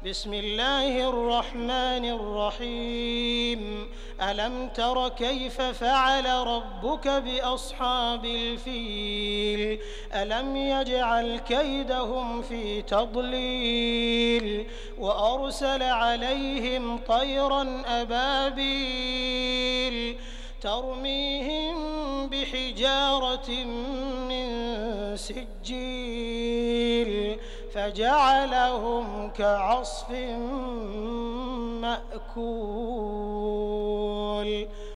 بسم الله الرحمن الرحيم ألم تر كيف فعل ربك بأصحاب الفيل ألم يجعل كيدهم في تضليل وأرسل عليهم طيرا أبابيل ترميهم بحجارة من سجيل فجعلهم كعصف مأكول.